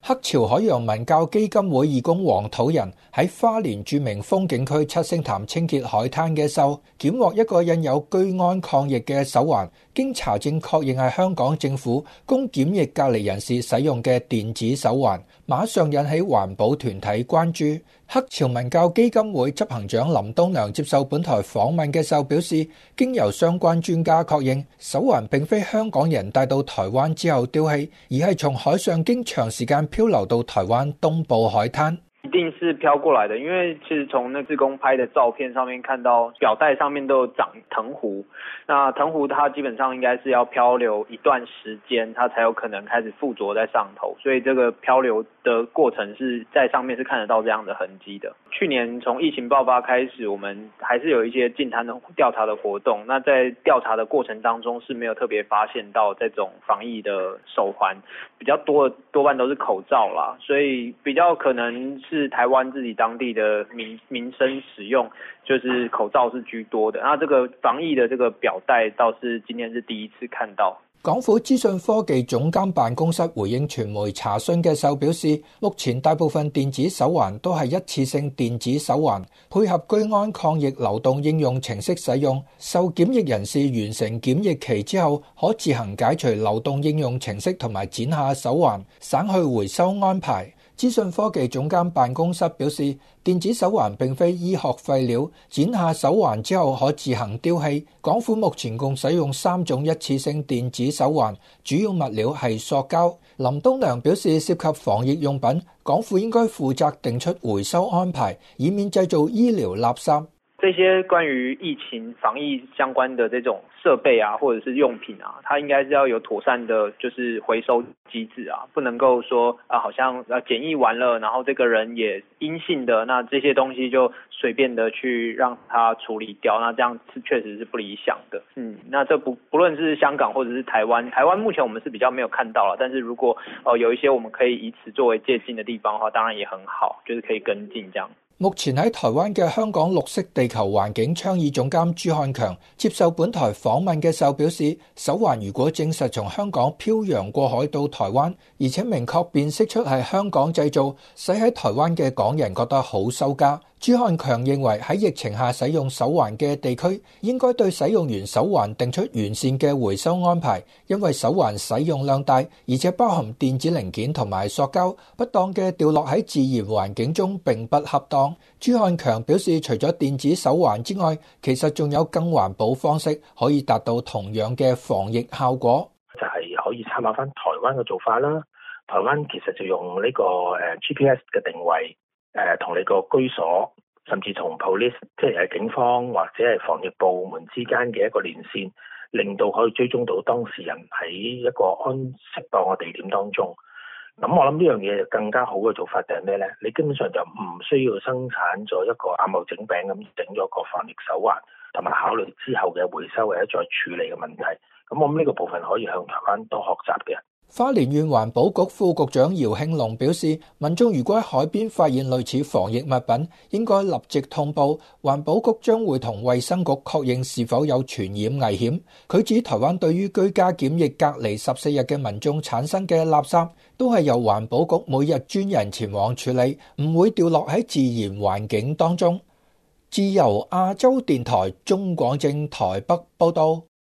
黑潮海洋文教基金會義工黃土人喺花蓮著名風景區七星潭清潔海灘嘅時候，檢獲一個印有居安抗疫嘅手環，經查證確認係香港政府供檢疫隔離人士使用嘅電子手環，馬上引起環保團體關注。黑潮文教基金會執行長林東良接受本台訪問嘅時候表示，經由相關專家確認，手環並非香港人帶到台灣之後丟棄，而係從海上經長時間漂流到台灣東部海灘。 一定是飘過來的，因為其實從那志工拍的照片上面看到表帶上面都有長藤壺，那藤壺它基本上應該是要漂流一段時間，它才有可能開始附着在上頭，所以這個漂流的過程是在上面是看得到這樣的痕跡的。去年從疫情爆發開始，我們還是有一些淨灘的調查的活動，那在調查的過程當中是沒有特別發現到這種防疫的手環，比較多半都是口罩啦，所以比較可能是台灣自己當地的民生使用，就是口罩是居多的。那這個防疫的這個表帶倒是今天是第一次看到。 港府資訊科技總監辦公室回應傳媒查詢嘅時候表示，目前大部分電子手環都係一次性電子手環，配合居安抗疫流動應用程式使用。受檢疫人士完成檢疫期之後，可自行解除流動應用程式同埋剪下手環，省去回收安排。資訊科技總監辦公室表示，電子手環並非醫學廢料，剪下手環之後可自行丟棄。港府目前共使用3種一次性電子手環，主要物料係塑膠。林東良表示，涉及防疫用品，港府應該負責定出回收安排，以免製造醫療垃圾。 這些關於疫情防疫相關的這種設備啊，或者是用品啊，它應該是要有妥善的，就是回收機制啊，不能夠說啊，好像檢疫完了，然後這個人也陰性的，那這些東西就隨便的去讓它處理掉，那這樣是確實是不理想的。那這不論是香港或者是台灣目前我們是比較沒有看到了，但是如果有一些我們可以以此作為借鑑的地方的話，當然也很好，就是可以跟進這樣。 目前喺台灣嘅香港綠色地球環境倡議總監朱漢強接受本台訪問嘅時候表示，手環如果證實從香港漂洋過海到台灣，而且明確辨識出係香港製造，使喺台灣嘅港人覺得好收家。朱漢強認為喺疫情下使用手環嘅地區，應該對使用完手環定出完善嘅回收安排，因為手環使用量大，而且包含電子零件同埋塑膠，不當嘅掉落喺自然環境中並不恰當。朱漢強表示，除咗電子手環之外，其實仲有更環保方式可以達到同樣嘅防疫效果。 就係可以參考翻台灣嘅做法啦。台灣其實就用呢個GPS 嘅定位，同你個居所，甚至同 police 即係警方或者係防疫部門之間嘅一個連線，令到可以追蹤到當事人喺一個適當嘅地點當中。咁我諗呢樣嘢更加好嘅做法就係咩呢？你基本上就唔需要生產咗一個阿茂整餅咁整咗個防疫手環，同埋考慮之後嘅回收或者再處理嘅問題。咁我諗呢個部分可以向台灣多學習嘅。 花蓮縣環保局副局長姚慶龍表示，民眾如果喺海邊發現類似防疫物品，應該立即通報，環保局將會同衛生局確認是否有傳染危險。佢指台灣對於居家檢疫隔離14日嘅民眾產生嘅垃圾，都係由環保局每日專人前往處理，唔會掉落喺自然環境當中。自由亞洲電台鍾廣政台北報道。